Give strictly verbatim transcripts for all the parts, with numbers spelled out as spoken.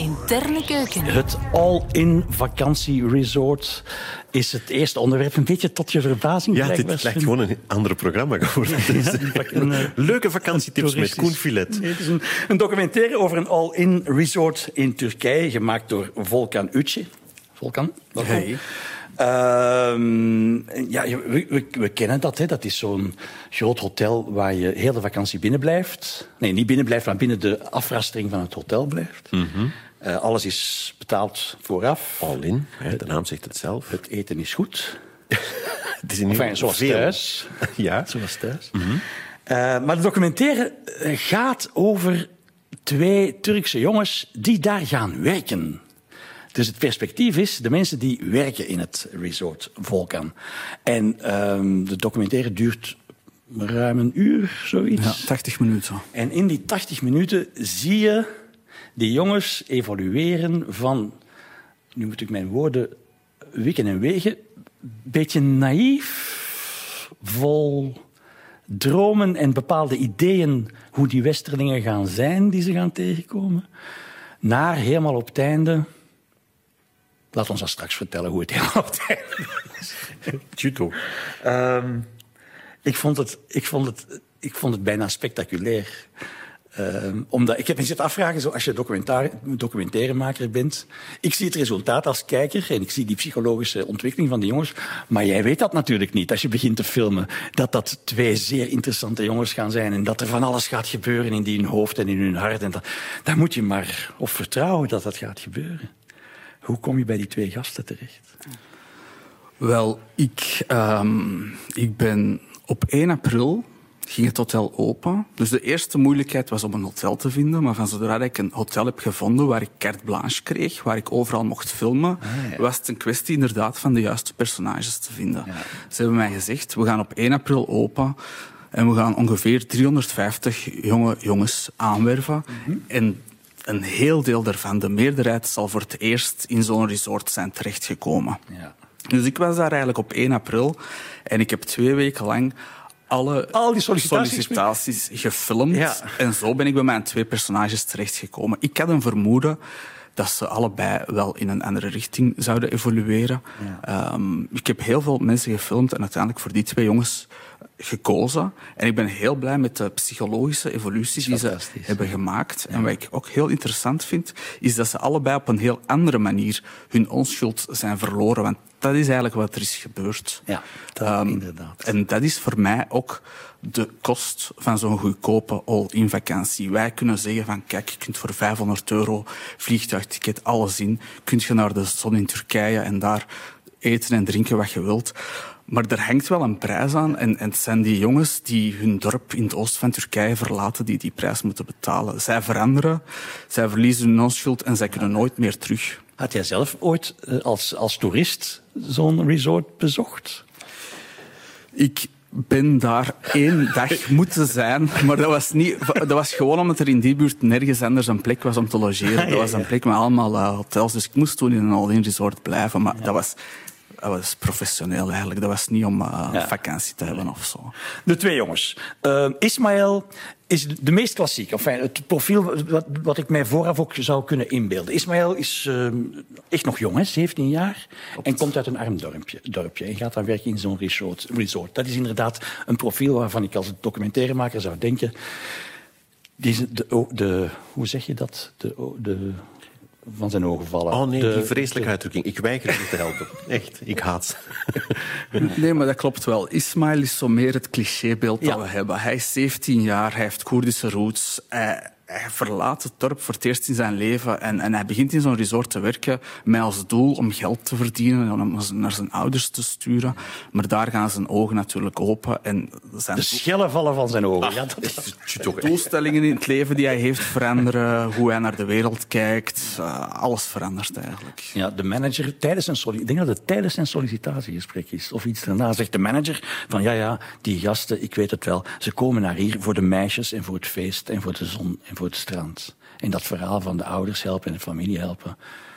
Interne keuken. Het all-in vakantieresort is het eerste onderwerp. Een beetje tot je verbazing. Ja, dit lijkt gewoon een ander programma geworden. Ja, een, uh, Leuke vakantietips met Koen Filet. Nee, het is een, een documentaire over een all-in resort in Turkije, gemaakt door Volkan Uçi. Volkan? Hey. Uh, ja, we, we, we kennen dat. Hè. Dat is zo'n groot hotel waar je heel de vakantie binnen blijft. Nee, niet binnen blijft, maar binnen de afrastering van het hotel blijft. Mm-hmm. Uh, alles is betaald vooraf. All in, hè, de naam zegt het zelf. Het eten is goed. Het is in enfin, zoals veel. thuis. Ja. Zoals thuis. Mm-hmm. Uh, maar de documentaire gaat over twee Turkse jongens die daar gaan werken. Dus het perspectief is de mensen die werken in het resort Volkan. En um, de documentaire duurt ruim een uur, zoiets. Ja, tachtig minuten. En in die tachtig minuten zie je die jongens evolueren van, nu moet ik mijn woorden wikken en wegen, een beetje naïef, vol dromen en bepaalde ideeën hoe die westerlingen gaan zijn die ze gaan tegenkomen, naar helemaal op het einde. Laat ons dat straks vertellen hoe het helemaal op het einde is. Juto. Um, ik, vond het, ik, vond het, ik vond het bijna spectaculair. Um, omdat, ik heb me zitten afvragen, zo, als je documentairemaker bent. Ik zie het resultaat als kijker en ik zie die psychologische ontwikkeling van die jongens. Maar jij weet dat natuurlijk niet als je begint te filmen. Dat dat twee zeer interessante jongens gaan zijn en dat er van alles gaat gebeuren in die hun hoofd en in hun hart. En dat, daar moet je maar op vertrouwen dat dat gaat gebeuren. Hoe kom je bij die twee gasten terecht? Wel, ik, um, ik ben op één april ging het hotel open. Dus de eerste moeilijkheid was om een hotel te vinden. Maar van zodra ik een hotel heb gevonden waar ik carte blanche kreeg, waar ik overal mocht filmen, ah, ja. was het een kwestie inderdaad van de juiste personages te vinden. Ja. Ze hebben mij gezegd, we gaan op één april open en we gaan ongeveer driehonderdvijftig jonge jongens aanwerven. Mm-hmm. En een heel deel daarvan, de meerderheid, zal voor het eerst in zo'n resort zijn terechtgekomen. Ja. Dus ik was daar eigenlijk op één april en ik heb twee weken lang alle Al die sollicitaties, sollicitaties gefilmd. Ja. En zo ben ik bij mijn twee personages terechtgekomen. Ik had een vermoeden dat ze allebei wel in een andere richting zouden evolueren. Ja. Um, ik heb heel veel mensen gefilmd en uiteindelijk voor die twee jongens gekozen. En ik ben heel blij met de psychologische evolutie die ze hebben gemaakt. Ja. En wat ik ook heel interessant vind, is dat ze allebei op een heel andere manier hun onschuld zijn verloren. Want dat is eigenlijk wat er is gebeurd. Ja, dat, um, inderdaad. En dat is voor mij ook de kost van zo'n goedkope all-in vakantie. Wij kunnen zeggen van, kijk, je kunt voor vijfhonderd euro vliegtuigticket, alles in. Kun je naar de zon in Turkije en daar eten en drinken wat je wilt. Maar er hangt wel een prijs aan. En, en het zijn die jongens die hun dorp in het oosten van Turkije verlaten, die die prijs moeten betalen. Zij veranderen, zij verliezen hun onschuld en zij kunnen nooit meer terug. Had jij zelf ooit als, als toerist zo'n resort bezocht? Ik ben daar één dag moeten zijn, maar dat was, niet, dat was gewoon omdat er in die buurt nergens anders een plek was om te logeren. Dat was een plek met allemaal uh, hotels, dus ik moest toen in een all-in resort blijven. Maar ja. dat was... Dat was professioneel eigenlijk. Dat was niet om uh, ja. vakantie te hebben of zo. De twee jongens. Uh, Ismaël is de meest klassieke. Enfin, het profiel wat, wat ik mij vooraf ook zou kunnen inbeelden. Ismaël is uh, echt nog jong, hè, zeventien jaar. Klopt. En komt uit een arm dorpje, dorpje. En gaat dan werken in zo'n resort, resort. Dat is inderdaad een profiel waarvan ik als documentairemaker zou denken... Die de, de, hoe zeg je dat? De... de van zijn ogen vallen. Oh nee, de, die vreselijke uitdrukking. Ik weiger je te helpen. Echt, ik haat ze. Nee, maar dat klopt wel. Ismaël is zo meer het clichébeeld ja. dat we hebben. Hij is zeventien jaar, hij heeft Koerdische roots. Hij, hij verlaat het dorp voor het eerst in zijn leven en, en hij begint in zo'n resort te werken met als doel om geld te verdienen en om naar zijn ouders te sturen. Maar daar gaan zijn ogen natuurlijk open. En zijn de schellen vallen van zijn ogen. Ah, ja, dat is de doelstellingen in het leven die hij heeft veranderen, hoe hij naar de wereld kijkt, uh, alles verandert eigenlijk. Ja, de manager, tijdens een solli- ik denk dat het tijdens een sollicitatiegesprek is, of iets daarna, zegt de manager van ja, ja, die gasten, ik weet het wel, ze komen naar hier voor de meisjes en voor het feest en voor de zon en voor het strand. En dat verhaal van de ouders helpen en de familie helpen.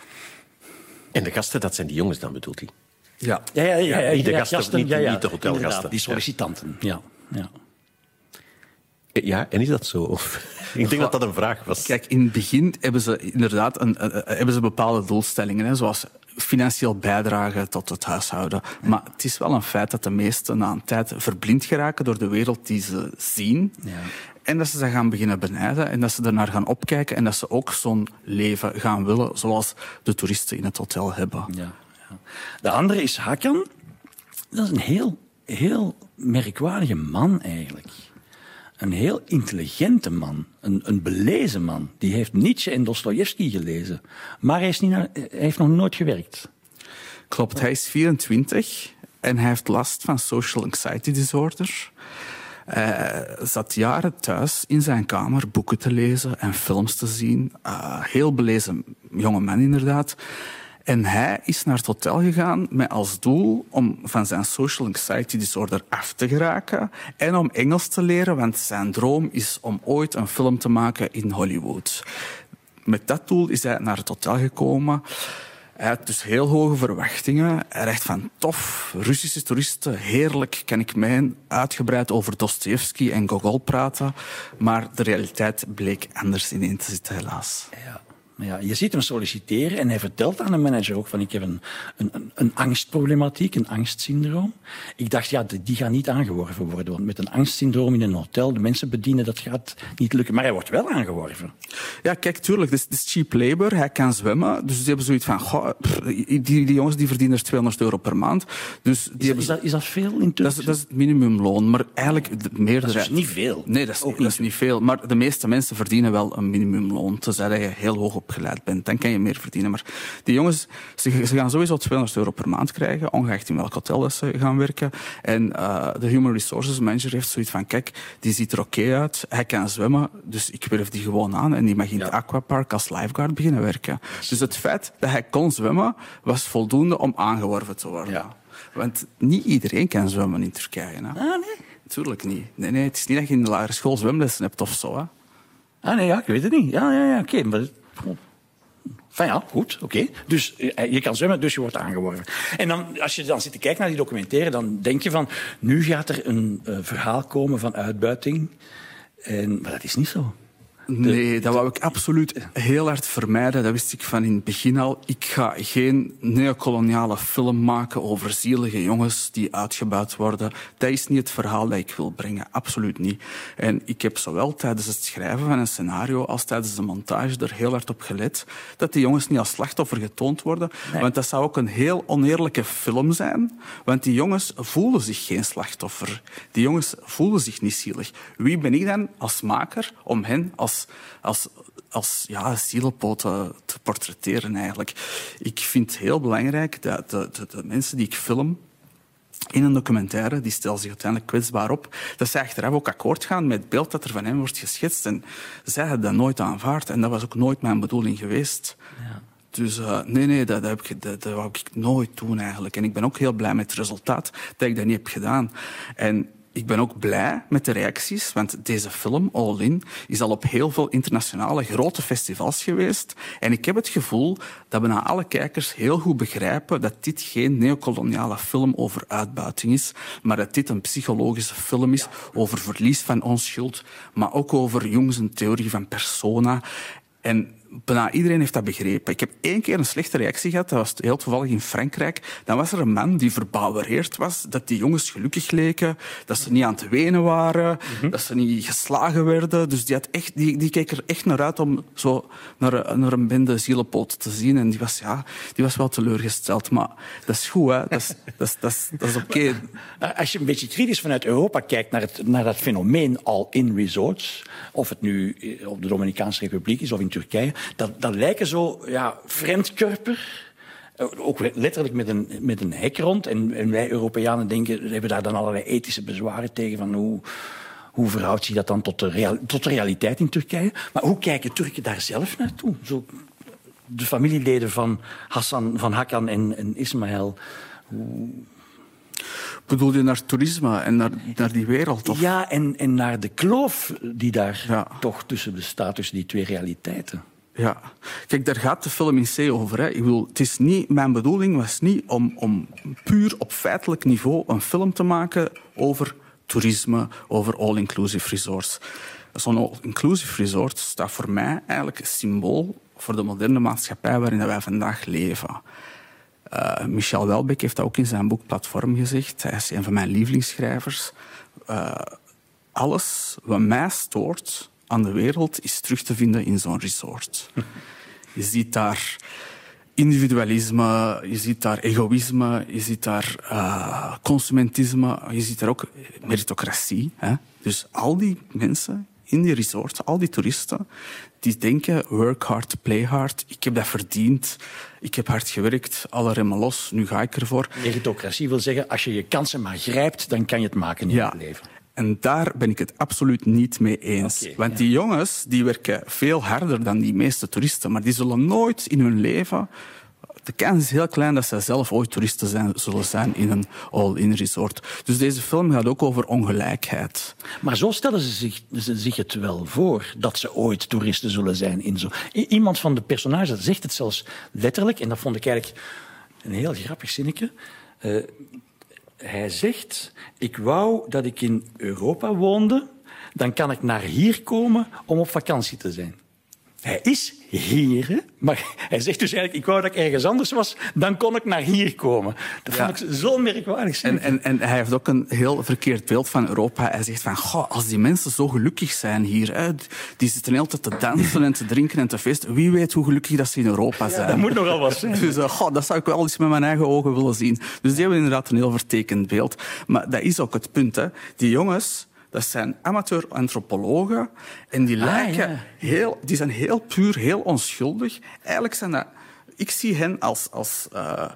En de gasten, dat zijn die jongens dan, bedoelt hij? Ja, ja, ja, ja, ja, niet de ja, gasten, gasten, niet, ja, ja, niet de hotelgasten. Die sollicitanten, ja. ja. Ja, en is dat zo? Of... Ik denk dat dat een vraag was. Kijk, in het begin hebben ze inderdaad een, uh, hebben ze bepaalde doelstellingen, hè, zoals financieel bijdragen tot het huishouden. Maar het is wel een feit dat de meesten na een tijd verblind geraken door de wereld die ze zien. Ja. En dat ze dat gaan beginnen benijden en dat ze ernaar gaan opkijken en dat ze ook zo'n leven gaan willen zoals de toeristen in het hotel hebben. Ja, ja. De andere is Hakan. Dat is een heel, heel merkwaardige man eigenlijk. Een heel intelligente man, een, een belezen man. Die heeft Nietzsche en Dostojevski gelezen. Maar hij, is niet naar, hij heeft nog nooit gewerkt. Klopt, hij is vierentwintig en hij heeft last van social anxiety disorder. Hij zat jaren thuis in zijn kamer boeken te lezen en films te zien. Uh, heel belezen jonge man inderdaad. En hij is naar het hotel gegaan met als doel om van zijn social anxiety disorder af te geraken en om Engels te leren, want zijn droom is om ooit een film te maken in Hollywood. Met dat doel is hij naar het hotel gekomen. Hij had dus heel hoge verwachtingen. Hij dacht van tof, Russische toeristen, heerlijk, kan ik mij uitgebreid over Dostojevski en Gogol praten. Maar de realiteit bleek anders ineen te zitten, helaas. Ja. Maar ja, je ziet hem solliciteren en hij vertelt aan de manager ook van ik heb een, een, een angstproblematiek, een angstsyndroom. Ik dacht, ja, die gaat niet aangeworven worden, want met een angstsyndroom in een hotel, de mensen bedienen, dat gaat niet lukken. Maar hij wordt wel aangeworven. Ja, kijk, tuurlijk, het is cheap labor, hij kan zwemmen, dus die hebben zoiets van, goh, pff, die, die jongens die verdienen er tweehonderd euro per maand. Dus die is, hebben, is, dat, is dat veel in dat is, dat is het minimumloon, maar eigenlijk de meerderheid... Dat is dus niet veel. Nee, dat is, ook dat is niet veel, maar de meeste mensen verdienen wel een minimumloon, tenzij je heel hoog op opgeleid bent, dan kan je meer verdienen. Maar die jongens, ze, ze gaan sowieso tweehonderd euro per maand krijgen, ongeacht in welk hotel dat ze gaan werken. En uh, de Human Resources Manager heeft zoiets van, kijk, die ziet er oké okay uit, hij kan zwemmen, dus ik werf die gewoon aan en die mag in het ja. aquapark als lifeguard beginnen werken. Dus het feit dat hij kon zwemmen, was voldoende om aangeworven te worden. Ja. Want niet iedereen kan zwemmen in Turkije. Hè? Ah, nee? Tuurlijk niet. Nee, nee, het is niet dat je in de lagere school zwemlessen hebt of zo. Hè? Ah, nee, ja, ik weet het niet. Ja, ja, ja, oké. Okay, maar... Enfin ja, goed, oké. Okay. Dus je kan zwemmen, dus je wordt aangeworven. En dan, als je dan zit te kijken naar die documentaire, dan denk je van, nu gaat er een uh, verhaal komen van uitbuiting. En, maar dat is niet zo. Nee, dat wou ik absoluut heel hard vermijden. Dat wist ik van in het begin al. Ik ga geen neocoloniale film maken over zielige jongens die uitgebuit worden. Dat is niet het verhaal dat ik wil brengen. Absoluut niet. En ik heb zowel tijdens het schrijven van een scenario als tijdens de montage er heel hard op gelet dat die jongens niet als slachtoffer getoond worden. Nee. Want dat zou ook een heel oneerlijke film zijn. Want die jongens voelen zich geen slachtoffer. Die jongens voelen zich niet zielig. Wie ben ik dan als maker om hen als als, als ja, zielepoten te portretteren eigenlijk. Ik vind het heel belangrijk dat de, de, de mensen die ik film in een documentaire, die stellen zich uiteindelijk kwetsbaar op, dat zij achteraf ook akkoord gaan met het beeld dat er van hen wordt geschetst. En zij hebben dat nooit aanvaard. En dat was ook nooit mijn bedoeling geweest. Ja. Dus uh, nee, nee, dat, dat, heb ik, dat, dat wou ik nooit doen eigenlijk. En ik ben ook heel blij met het resultaat dat ik dat niet heb gedaan. En ik ben ook blij met de reacties, want deze film, All In, is al op heel veel internationale grote festivals geweest. En ik heb het gevoel dat bijna alle kijkers heel goed begrijpen dat dit geen neocoloniale film over uitbuiting is, maar dat dit een psychologische film is over verlies van onschuld, maar ook over Jungs een theorie van persona. En bijna iedereen heeft dat begrepen. Ik heb één keer een slechte reactie gehad, dat was heel toevallig in Frankrijk. Dan was er een man die verbouwereerd was dat die jongens gelukkig leken, dat ze niet aan het wenen waren, mm-hmm. dat ze niet geslagen werden. Dus die, had echt, die, die keek er echt naar uit om zo naar, naar een bende zielepoot te zien. En die was, ja, die was wel teleurgesteld. Maar dat is goed, hè. Dat is, dat is, dat is, dat is oké. Okay. Als je een beetje kritisch vanuit Europa kijkt naar, het, naar dat fenomeen all-in resorts, of het nu op de Dominicaanse Republiek is of in Turkije, Dat, dat lijken zo, ja, vreemdkörper. Ook letterlijk met een, met een hek rond. En, en wij Europeanen denken, hebben daar dan allerlei ethische bezwaren tegen. Van hoe, hoe verhoudt zich dat dan tot de, real, tot de realiteit in Turkije? Maar hoe kijken Turken daar zelf naartoe? Zo, de familieleden van Hassan, van Hakan en, en Ismail. Hoe... Bedoel je naar toerisme en naar, naar die wereld? Of? Ja, en, en naar de kloof die daar ja. toch tussen bestaat, tussen die twee realiteiten. Ja, kijk, daar gaat de film in C over. Hè. Ik bedoel, het is niet, mijn bedoeling was niet om, om puur op feitelijk niveau een film te maken over toerisme, over all-inclusive resorts. Zo'n all-inclusive resort staat voor mij eigenlijk een symbool voor de moderne maatschappij waarin wij vandaag leven. Uh, Michel Houellebecq heeft dat ook in zijn boek Platform gezegd. Hij is een van mijn lievelingsschrijvers. Uh, alles wat mij stoort aan de wereld is terug te vinden in zo'n resort. Je ziet daar individualisme, je ziet daar egoïsme, je ziet daar uh, consumentisme, je ziet daar ook meritocratie. Hè? Dus al die mensen in die resorts, al die toeristen, die denken work hard, play hard. Ik heb dat verdiend, ik heb hard gewerkt, alle remmen los, nu ga ik ervoor. Meritocratie wil zeggen, als je je kansen maar grijpt, dan kan je het maken in ja. het leven. En daar ben ik het absoluut niet mee eens. Okay, Want ja. die jongens die werken veel harder dan die meeste toeristen, maar die zullen nooit in hun leven... De kans is heel klein dat zij zelf ooit toeristen zijn, zullen zijn in een all-in resort. Dus deze film gaat ook over ongelijkheid. Maar zo stellen ze zich, ze zich het wel voor, dat ze ooit toeristen zullen zijn. In zo. Iemand van de personages zegt het zelfs letterlijk, en dat vond ik eigenlijk een heel grappig zinnetje. Uh, hij zegt, ik wou dat ik in Europa woonde, dan kan ik naar hier komen om op vakantie te zijn. Hij is hier, hè? Maar hij zegt dus eigenlijk, ik wou dat ik ergens anders was, dan kon ik naar hier komen. Dat ja. vond ik zo merkwaardig. En, en, en hij heeft ook een heel verkeerd beeld van Europa. Hij zegt van, goh, als die mensen zo gelukkig zijn hier, hè, die zitten de hele tijd te dansen en te drinken en te feesten, wie weet hoe gelukkig dat ze in Europa zijn. Ja, dat moet nogal wat zijn. Dus uh, goh, dat zou ik wel eens met mijn eigen ogen willen zien. Dus die hebben inderdaad een heel vertekend beeld. Maar dat is ook het punt, hè. Die jongens... Dat zijn amateur-antropologen en die, ah, lijken ja. heel, die zijn heel puur, heel onschuldig. Eigenlijk zijn dat... Ik zie hen als, als, uh,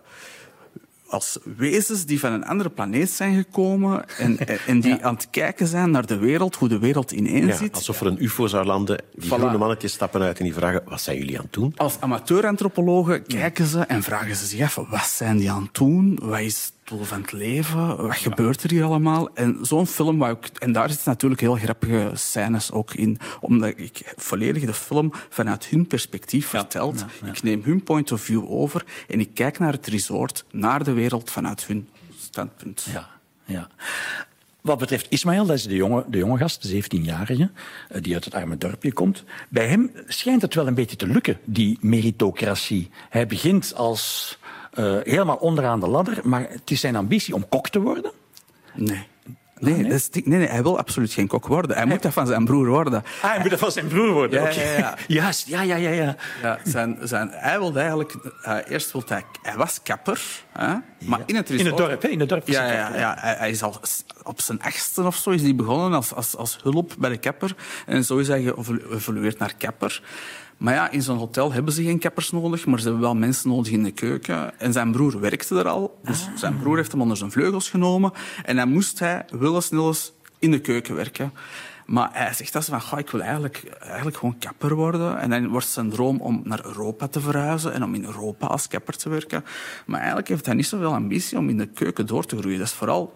als wezens die van een andere planeet zijn gekomen en, en die ja. aan het kijken zijn naar de wereld, hoe de wereld ineen ja, zit. Alsof er een ufo zou landen. Die voilà. groene mannetjes stappen uit en die vragen, wat zijn jullie aan het doen? Als amateur-antropologen kijken ze en vragen ze zich af, wat zijn die aan het doen? Wat is het doel van het leven? Wat gebeurt er hier allemaal? En zo'n film, wou ik, en daar zitten natuurlijk heel grappige scènes ook in, omdat ik volledig de film vanuit hun perspectief ja, vertel. Ja, ja. Ik neem hun point of view over en ik kijk naar het resort, naar de wereld vanuit hun standpunt. Ja, ja. Wat betreft Ismaël, dat is de jonge, de jonge gast, de zeventienjarige, die uit het arme dorpje komt. Bij hem schijnt het wel een beetje te lukken, die meritocratie. Hij begint als uh, helemaal onderaan de ladder, maar het is zijn ambitie om kok te worden? Nee. Nee, nee? Dat is, nee, nee, hij wil absoluut geen kok worden. Hij, hij moet dat van zijn broer worden. Ah, hij moet dat van zijn broer worden, ja, oké. Okay. Ja, ja. Juist, ja, ja, ja. ja. ja zijn, zijn, hij wilde eigenlijk... Uh, eerst wilde hij... Hij was kapper, hè? Maar ja. in het resort... In het dorp, hè? In het dorp is ja, kapper, ja, ja. Hij, hij is al op zijn achtste of zo is hij begonnen als, als, als hulp bij de kapper. En zo is hij geëvolueerd naar kapper. Maar ja, in zo'n hotel hebben ze geen kappers nodig, maar ze hebben wel mensen nodig in de keuken. En zijn broer werkte er al, dus ah. zijn broer heeft hem onder zijn vleugels genomen. En dan moest hij willens nillens in de keuken werken. Maar hij zegt dat van, ik wil eigenlijk, eigenlijk gewoon kapper worden. En dan wordt zijn droom om naar Europa te verhuizen en om in Europa als kapper te werken. Maar eigenlijk heeft hij niet zoveel ambitie om in de keuken door te groeien. Dat is vooral...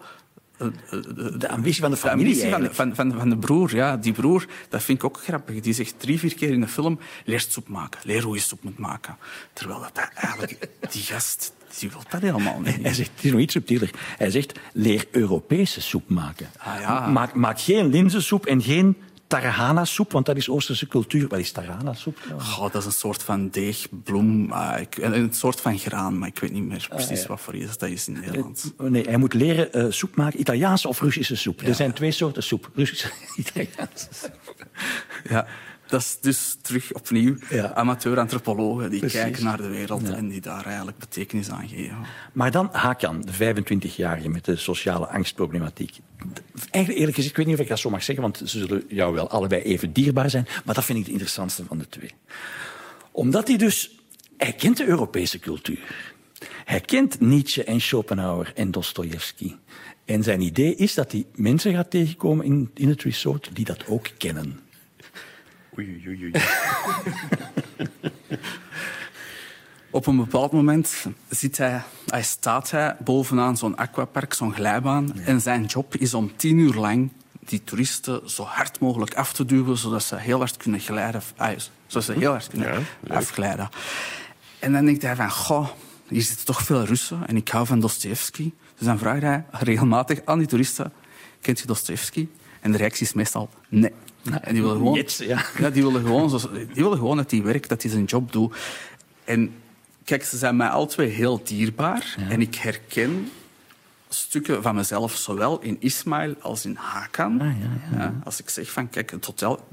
De, de ambitie van de familie, de ambitie van, van, van de broer, ja. Die broer, dat vind ik ook grappig. Die zegt drie, vier keer in de film, leer soep maken. Leer hoe je soep moet maken. Terwijl dat, dat eigenlijk... Die gast, die wil dat helemaal niet. Hij zegt, het is nog iets subtieler. Hij zegt, leer Europese soep maken. Ah, ja. maak, maak geen linzensoep en geen tarhana-soep, want dat is Oosterse cultuur. Wat is tarhana-soep? Oh, dat is een soort van deegbloem, uh, ik, een soort van graan, maar ik weet niet meer precies ah, ja. wat voor iets dat is in Nederland. Nee, hij moet leren uh, soep maken, Italiaanse of Russische soep. Ja. Er zijn twee soorten soep, Russische en Italiaanse soep. Ja, dat is dus terug opnieuw ja. amateur-antropologen die Precies. kijken naar de wereld ja. en die daar eigenlijk betekenis aan geven. Maar dan Hakan, de vijfentwintigjarige met de sociale angstproblematiek. Eigenlijk eerlijk gezegd, ik weet niet of ik dat zo mag zeggen, want ze zullen jou wel allebei even dierbaar zijn, maar dat vind ik het interessantste van de twee. Omdat hij dus... Hij kent de Europese cultuur. Hij kent Nietzsche en Schopenhauer en Dostojevski. En zijn idee is dat hij mensen gaat tegenkomen in, in het resort die dat ook kennen. Oei, oei, oei. Op een bepaald moment zit hij, hij staat hij bovenaan zo'n aquapark, zo'n glijbaan. Ja. En zijn job is om tien uur lang die toeristen zo hard mogelijk af te duwen, zodat ze heel hard kunnen glijden. Zodat ze heel hard kunnen ja, afglijden. En dan denkt hij van, goh, hier zitten toch veel Russen en ik hou van Dostojevski. Dus dan vraagt hij regelmatig aan die toeristen, kent je Dostojevski? En de reactie is meestal nee. En die willen gewoon, Jets, ja. Ja, die willen gewoon, zo, die willen gewoon dat hij werkt, dat hij zijn job doet. En kijk, ze zijn mij alle twee heel dierbaar. Ja. En ik herken stukken van mezelf, zowel in Ismail als in Hakan. Ah, ja, ja. Ja, als ik zeg van, kijk, het hotel...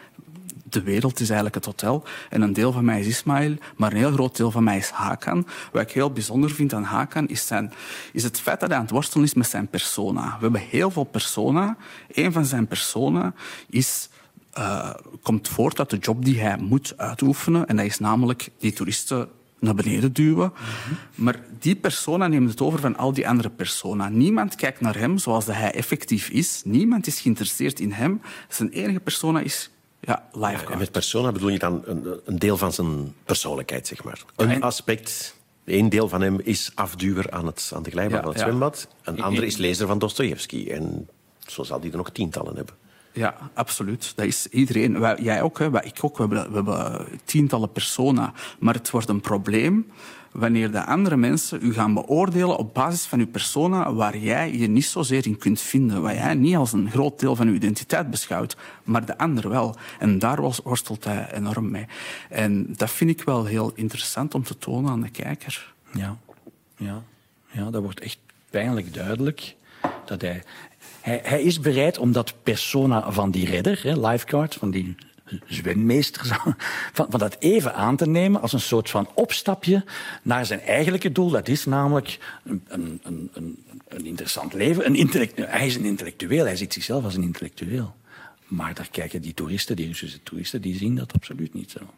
De wereld is eigenlijk het hotel. En een deel van mij is Ismail, maar een heel groot deel van mij is Hakan. Wat ik heel bijzonder vind aan Hakan is, zijn, is het feit dat hij aan het worstelen is met zijn persona. We hebben heel veel persona. Eén van zijn persona is, uh, komt voort uit de job die hij moet uitoefenen. En dat is namelijk die toeristen naar beneden duwen. Mm-hmm. Maar die persona neemt het over van al die andere persona. Niemand kijkt naar hem zoals dat hij effectief is. Niemand is geïnteresseerd in hem. Zijn enige persona is... Ja, lifeguard. Ja, en met persona bedoel je dan een, een deel van zijn persoonlijkheid, zeg maar. Een en... aspect, één deel van hem is afduwer aan, het, aan de glijbaan ja, van het ja. zwembad. Een andere is lezer van Dostojevski. En zo zal die er nog tientallen hebben. Ja, absoluut. Dat is iedereen. Wij, jij ook, hè, wij, ik ook. We hebben, we hebben tientallen persona. Maar het wordt een probleem wanneer de andere mensen u gaan beoordelen op basis van uw persona waar jij je niet zozeer in kunt vinden, waar jij niet als een groot deel van uw identiteit beschouwt, maar de ander wel. En daar worstelt hij enorm mee. En dat vind ik wel heel interessant om te tonen aan de kijker. Ja, ja. ja dat wordt echt pijnlijk duidelijk. Dat hij, hij, hij is bereid om dat persona van die redder, hè, lifeguard, van die zwemmeester, van, van dat even aan te nemen als een soort van opstapje naar zijn eigenlijke doel. Dat is namelijk een, een, een, een interessant leven. Een intellect, hij is een intellectueel, hij ziet zichzelf als een intellectueel. Maar daar kijken die toeristen, die Russische toeristen, die zien dat absoluut niet zo.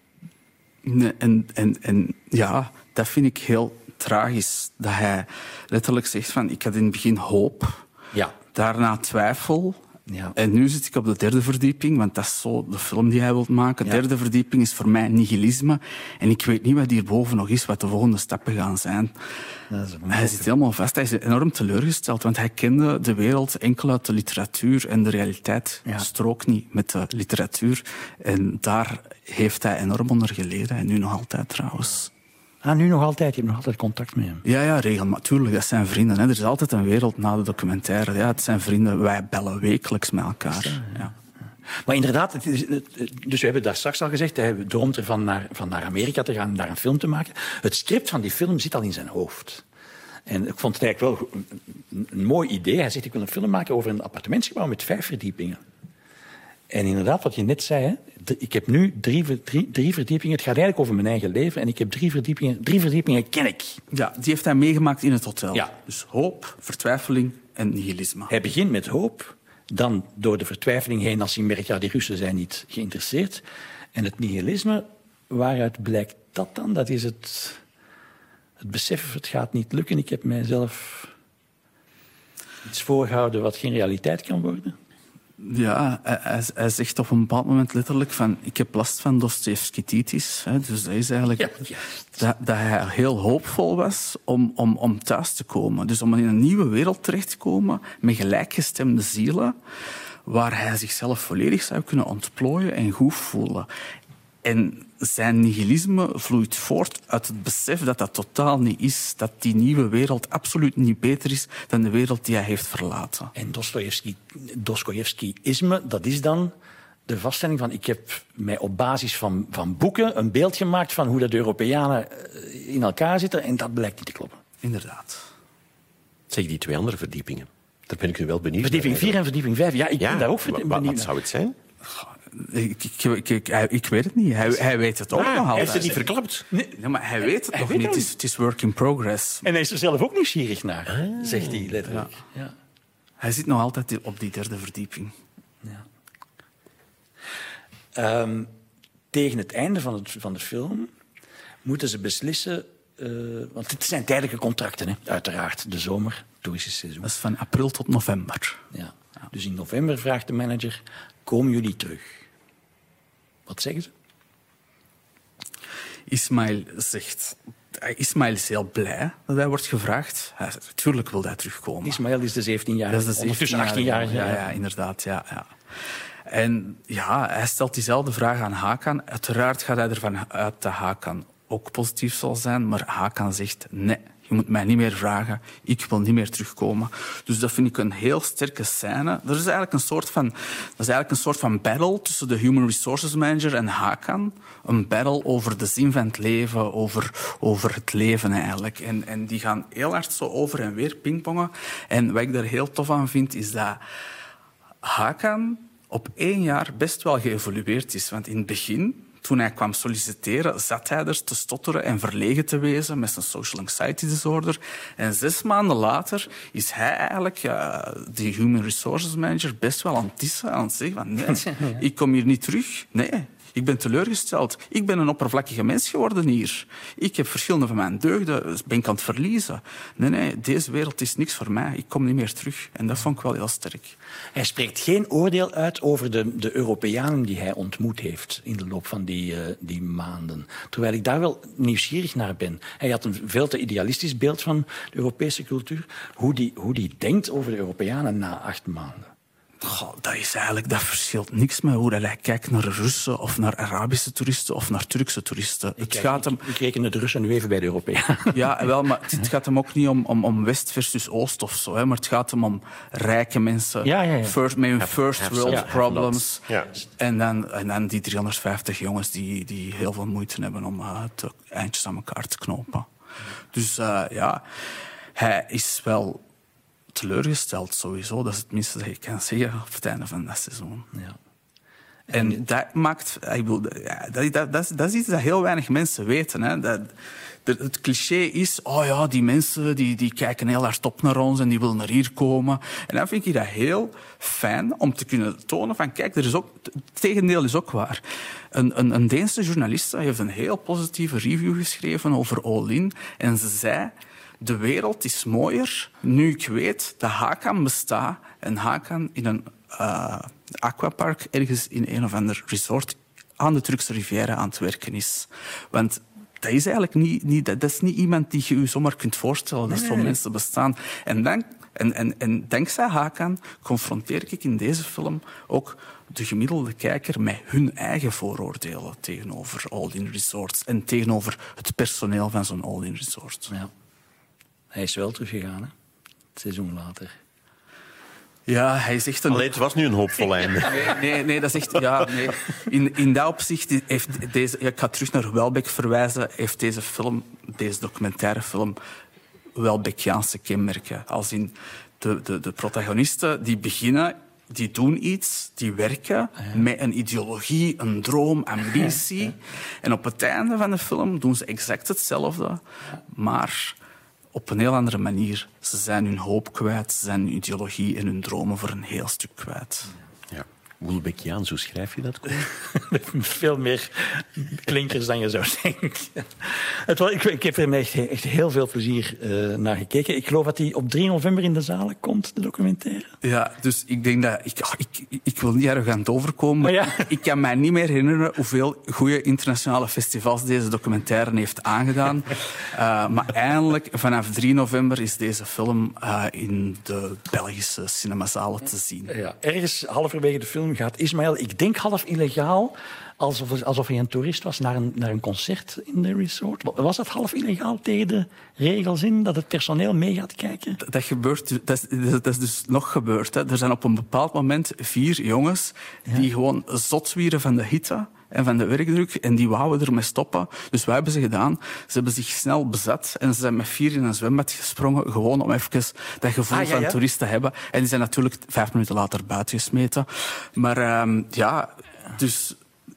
Nee, en, en, en ja, dat vind ik heel tragisch. Dat hij letterlijk zegt van, ik had in het begin hoop, ja. daarna twijfel... Ja. En nu zit ik op de derde verdieping, want dat is zo de film die hij wil maken. De ja. derde verdieping is voor mij nihilisme. En ik weet niet wat hierboven nog is, wat de volgende stappen gaan zijn. Hij zit helemaal vast. Hij is enorm teleurgesteld, want hij kende de wereld enkel uit de literatuur. En de realiteit ja. strookt niet met de literatuur. En daar heeft hij enorm onder geleden. En nu nog altijd trouwens. Ah, nu nog altijd? Je hebt nog altijd contact met hem? Ja, ja, regelmatig. Tuurlijk, dat zijn vrienden. Hè. Er is altijd een wereld na de documentaire. Ja, het zijn vrienden. Wij bellen wekelijks met elkaar. Ja. Maar inderdaad, het is, dus we hebben daar straks al gezegd, hij droomt ervan naar, van naar Amerika te gaan, daar een film te maken. Het script van die film zit al in zijn hoofd. En ik vond het eigenlijk wel een, een mooi idee. Hij zegt, ik wil een film maken over een appartementsgebouw met vijf verdiepingen. En inderdaad, wat je net zei, hè, ik heb nu drie, drie, drie verdiepingen. Het gaat eigenlijk over mijn eigen leven. En ik heb drie verdiepingen. Drie verdiepingen ken ik. Ja, die heeft hij meegemaakt in het hotel. Ja. Dus hoop, vertwijfeling en nihilisme. Hij begint met hoop. Dan door de vertwijfeling heen, als hij merkt, ja, die Russen zijn niet geïnteresseerd. En het nihilisme, waaruit blijkt dat dan? Dat is het, het besef, het gaat niet lukken. Ik heb mijzelf iets voorgehouden wat geen realiteit kan worden. Ja, hij, hij zegt op een bepaald moment letterlijk van, ik heb last van Dostojevskititis. Dus dat is eigenlijk ja, ja. Dat, dat hij heel hoopvol was om, om, om thuis te komen. Dus om in een nieuwe wereld terecht te komen met gelijkgestemde zielen, waar hij zichzelf volledig zou kunnen ontplooien en goed voelen. En zijn nihilisme vloeit voort uit het besef dat dat totaal niet is. Dat die nieuwe wereld absoluut niet beter is dan de wereld die hij heeft verlaten. En Dostojevski-isme, dat is dan de vaststelling van... Ik heb mij op basis van, van boeken een beeld gemaakt van hoe de Europeanen in elkaar zitten. En dat blijkt niet te kloppen. Inderdaad. Zeg, die twee andere verdiepingen. Daar ben ik nu wel benieuwd. Verdieping vier en verdieping vijf. Ja, ik ja, ben daar ook benieuwd naar. Wat zou het zijn? Ik, ik, ik, ik, ik weet het niet. Hij, hij weet het ook ah, nog altijd. Hij heeft het niet verklapt. Nee, nee, maar hij weet het hij nog weet niet. Het is, het is work in progress. En hij is er zelf ook nieuwsgierig naar, ah, zegt hij letterlijk. Ja. Ja. Hij zit nog altijd op die derde verdieping. Ja. Um, tegen het einde van, het, van de film moeten ze beslissen... Uh, want het zijn tijdelijke contracten, hè? Uiteraard. De zomer, toeristisch seizoen. Dat is van april tot november. Ja. Ja. Dus in november vraagt de manager... Komen jullie terug? Wat zeggen ze? Ismail zegt... Ismail is heel blij dat hij wordt gevraagd. Hij zegt, natuurlijk wil hij terugkomen. Ismail is de zeventienjarige. Dat is de ondertussen achttienjarige. Ja, ja, inderdaad. Ja, ja. En ja, hij stelt diezelfde vraag aan Hakan. Uiteraard gaat hij ervan uit dat Hakan ook positief zal zijn. Maar Hakan zegt, nee, Je moet mij niet meer vragen. Ik wil niet meer terugkomen. Dus dat vind ik een heel sterke scène. Er is eigenlijk een soort van, dat is eigenlijk een soort van battle tussen de Human Resources Manager en Hakan. Een battle over de zin van het leven, over, over het leven eigenlijk. En, en die gaan heel hard zo over en weer pingpongen. En wat ik daar heel tof aan vind, is dat Hakan op één jaar best wel geëvolueerd is. Want in het begin, toen hij kwam solliciteren, zat hij er te stotteren en verlegen te wezen met zijn social anxiety disorder. En zes maanden later is hij eigenlijk, uh, de Human Resources Manager, best wel aan het tissen, aan het zeggen van nee, ik kom hier niet terug. Nee, ik ben teleurgesteld. Ik ben een oppervlakkige mens geworden hier. Ik heb verschillende van mijn deugden, ben ik aan het verliezen. Nee, nee, deze wereld is niks voor mij. Ik kom niet meer terug. En dat vond ik wel heel sterk. Hij spreekt geen oordeel uit over de, de Europeanen die hij ontmoet heeft in de loop van die, uh, die maanden. Terwijl ik daar wel nieuwsgierig naar ben. Hij had een veel te idealistisch beeld van de Europese cultuur. Hoe die, hoe die denkt over de Europeanen na acht maanden. Goh, dat is eigenlijk, dat verschilt niks met hoe hij kijkt naar Russen of naar Arabische toeristen of naar Turkse toeristen. Ik, het kijk, gaat hem... ik, ik reken de Russen nu even bij de Europeanen. Ja, wel, maar het gaat hem ook niet om, om, om West versus Oost of zo, hè, maar het gaat hem om rijke mensen, ja, ja, ja. First, met hun first have world ja, problems. Ja. En, dan, en dan die driehonderdvijftig jongens die, die heel veel moeite hebben om uh, de eindjes aan elkaar te knopen. Dus uh, ja, hij is wel teleurgesteld sowieso. Dat is het minste dat je kan zeggen op het einde van dat seizoen. Ja. En dat maakt... Ik bedoel, dat, dat, dat, dat is iets dat heel weinig mensen weten. Hè. Dat, het cliché is, oh ja, die mensen die, die kijken heel hard op naar ons en die willen naar hier komen. En dan vind ik dat heel fijn om te kunnen tonen van, kijk, er is ook, het tegendeel is ook waar. Een, een, een Deense journaliste heeft een heel positieve review geschreven over All In. En ze zei, de wereld is mooier nu ik weet dat Hakan bestaat en Hakan in een uh, aquapark ergens in een of ander resort aan de Turkse riviera aan het werken is. Want dat is eigenlijk niet, niet, dat is niet iemand die je je zomaar kunt voorstellen dat nee, zo'n nee. mensen bestaan. En, dan, en, en, en dankzij Hakan confronteer ik in deze film ook de gemiddelde kijker met hun eigen vooroordelen tegenover all-in resorts en tegenover het personeel van zo'n all-in resort. Ja. Hij is wel teruggegaan, hè? Het seizoen later. Ja, hij is echt een... Allee, het was nu een hoopvol einde. Nee, nee, nee, dat is echt... Ja, nee. In, in dat opzicht heeft deze... Ja, ik ga terug naar Welbeck verwijzen. Heeft deze film, deze documentaire film, Welbeckiaanse kenmerken. Als in de, de, de protagonisten die beginnen, die doen iets, die werken ja. met een ideologie, een droom, ambitie. Ja. En op het einde van de film doen ze exact hetzelfde, ja. maar op een heel andere manier. Ze zijn hun hoop kwijt, ze zijn hun ideologie en hun dromen voor een heel stuk kwijt. Ja. Welbeckiaans, hoe schrijf je dat? Veel meer klinkers dan je zou denken. Het was, ik, ik heb er echt, echt heel veel plezier uh, naar gekeken. Ik geloof dat die op drie november in de zalen komt, de documentaire. Ja, dus ik denk dat... Ik, ik, ik wil niet arrogant overkomen, maar ja. ik, ik kan mij niet meer herinneren hoeveel goede internationale festivals deze documentaire heeft aangedaan. Uh, maar eindelijk, vanaf drie november, is deze film uh, in de Belgische cinemazalen te zien. Ja, ergens halverwege de film gaat Ismaël, ik denk half illegaal, alsof, alsof hij een toerist was, naar een, naar een concert in de resort. Was dat half illegaal tegen de regels in, dat het personeel mee gaat kijken? Dat, dat gebeurt, dat is, dat is dus nog gebeurd. Hè. Er zijn op een bepaald moment vier jongens ja. die gewoon zot zwieren van de hitte en van de werkdruk, en die wouden ermee stoppen. Dus wat hebben ze gedaan? Ze hebben zich snel bezet en ze zijn met vier in een zwembad gesprongen, gewoon om even dat gevoel ah, ja, ja. van toerist te hebben. En die zijn natuurlijk vijf minuten later buiten gesmeten. Maar um, ja, dus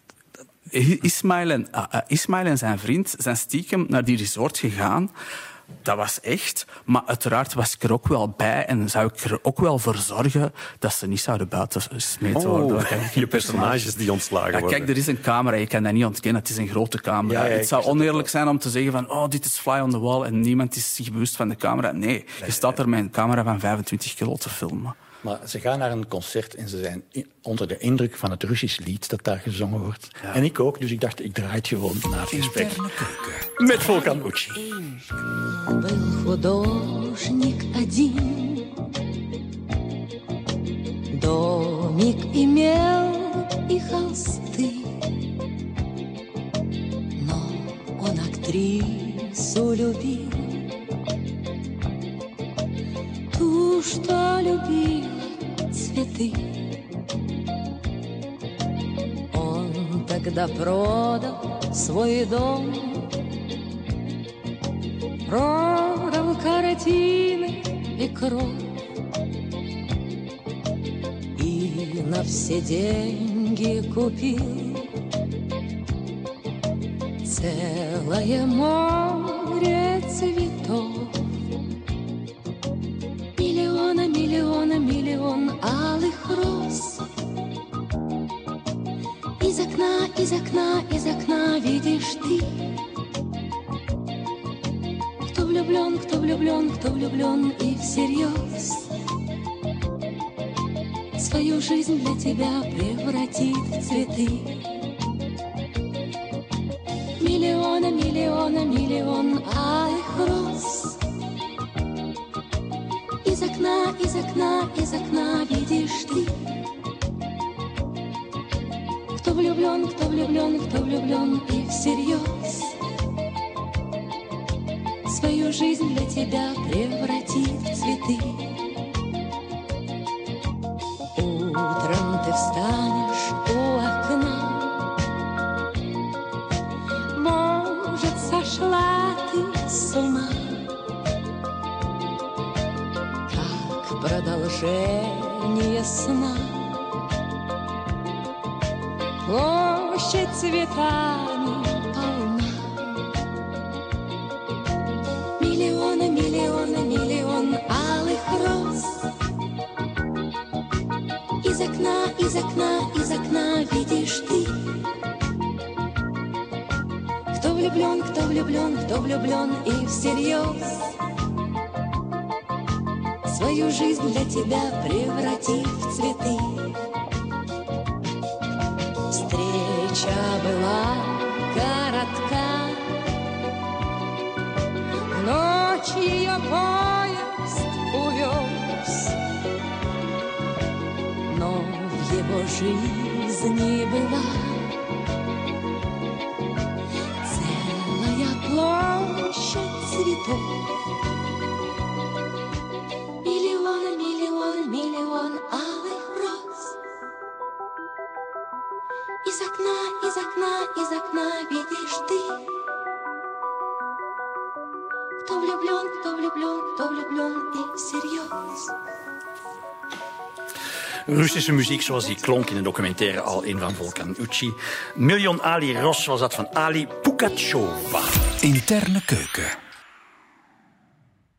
Ismaël en, uh, Ismaël en zijn vriend zijn stiekem naar die resort gegaan. Dat was echt, maar uiteraard was ik er ook wel bij en zou ik er ook wel voor zorgen dat ze niet zouden buiten smeten worden. Oh, je personages die ontslagen ja, worden. Kijk, er is een camera, je kan dat niet ontkennen, het is een grote camera. Ja, ja, het zou oneerlijk zijn om te zeggen van, oh, dit is fly on the wall en niemand is zich bewust van de camera. Nee, je staat er met een camera van vijfentwintig kilo te filmen. Maar ze gaan naar een concert en ze zijn onder de indruk van het Russisch lied dat daar gezongen wordt. Ja. En ik ook, dus ik dacht, ik draai het gewoon na het gesprek. Met Volkan Uci. Был художник один, домик имел и холсты, но он актрису любил ту, что любила цветы. Он тогда продал свой дом, продал картины и кровь, и на все деньги купил целое море цветов. Миллиона, миллиона, миллион алых роз. Из окна, из окна, из окна видишь ты. Кто влюблен, кто влюблен, кто влюблен и всерьез свою жизнь для тебя превратит в цветы. Миллиона, миллиона, миллион алых роз. Из окна, из окна, из окна видишь ты. Кто влюблен, кто влюблен, кто влюблен и всерьез свою жизнь для тебя превратит в цветы. Утром ты встанешь у окна, может, сошла ты с ума, как продолжение сна. Площадь цветами полна. Миллиона, миллиона, миллион алых роз. Из окна, из окна, из окна видишь ты. Кто влюблен, кто влюблен, кто влюблен и всерьез свою жизнь для тебя превратит в цветы. Встреча была коротка, в ночь ее поезд увез, но в его жизни была целая площадь цветов. Миллион, миллион, миллион алых роз. Из окна, из окна, из окна видишь ты. Кто влюблен, кто влюблен, кто влюблен и всерьез. Russische muziek zoals die klonk in de documentaire al in van Volkan Uchi. Million Ali Ross was dat van Ali Pugacheva. Interne keuken.